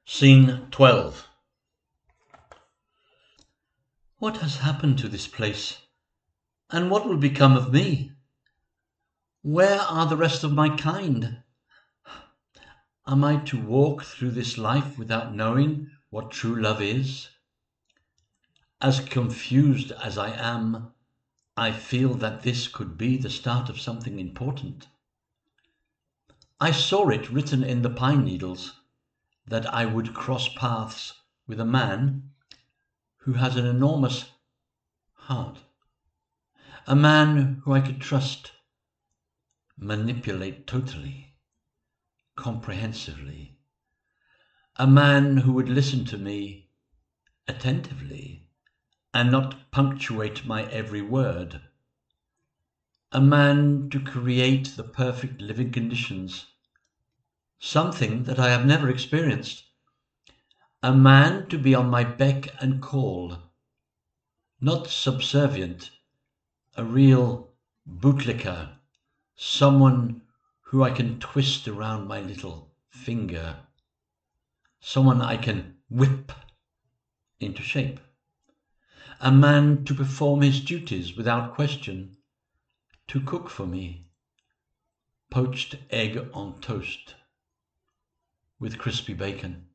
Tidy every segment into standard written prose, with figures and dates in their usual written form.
Scene 12. What has happened to this place? And what will become of me? Where are the rest of my kind? Am I to walk through this life without knowing what true love is? As confused as I am, I feel that this could be the start of something important. I saw it written in the pine needles that I would cross paths with a man who has an enormous heart, a man who I could trust, manipulate totally, comprehensively, a man who would listen to me attentively and not punctuate my every word, a man to create the perfect living conditions, something that I have never experienced, a man to be on my beck and call, not subservient, a real bootlicker, someone who I can twist around my little finger, someone I can whip into shape, a man to perform his duties without question, to cook for me poached egg on toast with crispy bacon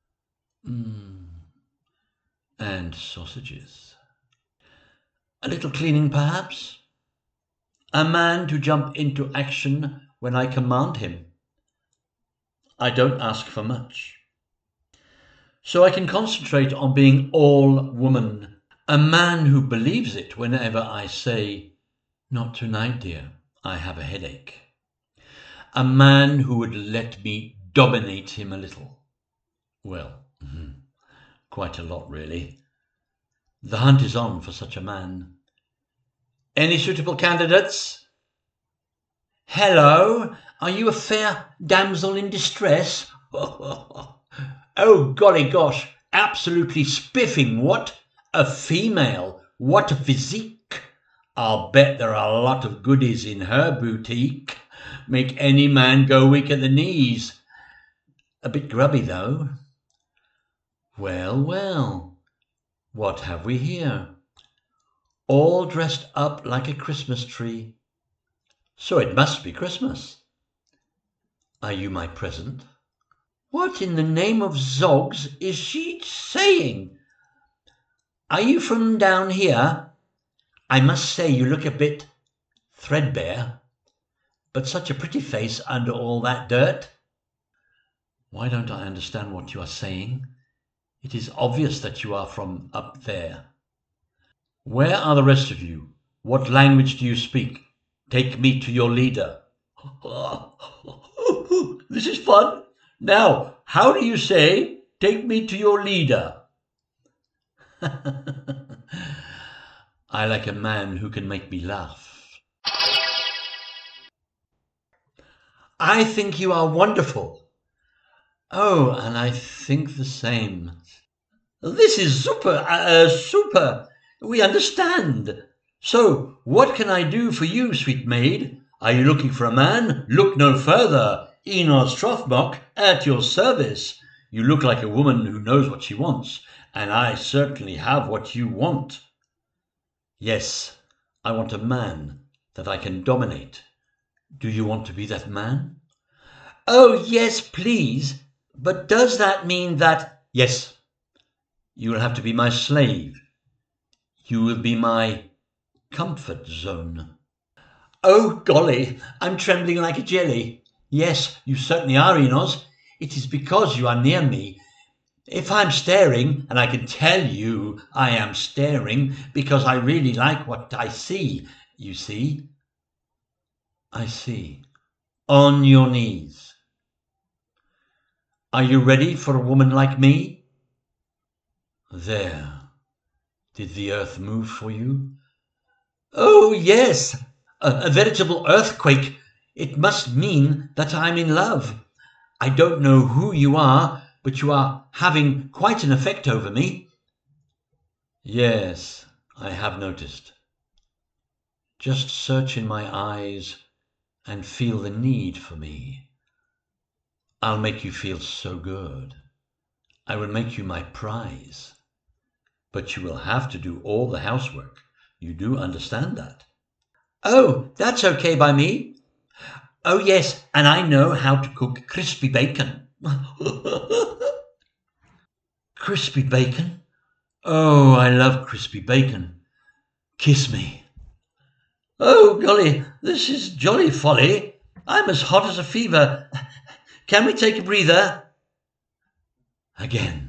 and sausages. A little cleaning, perhaps? A man to jump into action when I command him. I don't ask for much. So I can concentrate on being all woman. A man who believes it whenever I say, "Not tonight, dear, I have a headache." A man who would let me dominate him a little. Well, quite a lot, really. The hunt is on for such a man. Any suitable candidates? Hello, are you a fair damsel in distress? Oh, golly gosh, absolutely spiffing, what? A female, what a physique. I'll bet there are a lot of goodies in her boutique. Make any man go weak at the knees. A bit grubby, though. Well, well, what have we here? All dressed up like a Christmas tree. So it must be Christmas. Are you my present? What in the name of Zogs is she saying? Are you from down here? I must say you look a bit threadbare, but such a pretty face under all that dirt. Why don't I understand what you are saying? It is obvious that you are from up there. Where are the rest of you? What language do you speak? Take me to your leader. This is fun. Now, how do you say, take me to your leader? I like a man who can make me laugh. I think you are wonderful. Oh, and I think the same. This is super. We understand. So, what can I do for you, sweet maid? Are you looking for a man? Look no further. Enos Trothmock at your service. You look like a woman who knows what she wants, and I certainly have what you want. Yes, I want a man that I can dominate. Do you want to be that man? Oh, yes, please. But does that mean that... Yes, you will have to be my slave. You will be my comfort zone. Oh, golly, I'm trembling like a jelly. Yes, you certainly are, Enos. It is because you are near me. If I'm staring, and I can tell you I am staring because I really like what I see, you see. I see. On your knees. Are you ready for a woman like me? There. Did the earth move for you? Oh, yes. A veritable earthquake. It must mean that I'm in love. I don't know who you are, but you are having quite an effect over me. Yes, I have noticed. Just search in my eyes and feel the need for me. I'll make you feel so good. I will make you my prize. But you will have to do all the housework. You do understand that? Oh, that's okay by me. Oh, yes, and I know how to cook crispy bacon. Crispy bacon? Oh, I love crispy bacon. Kiss me. Oh, golly, this is jolly folly. I'm as hot as a fever. Can we take a breather? Again.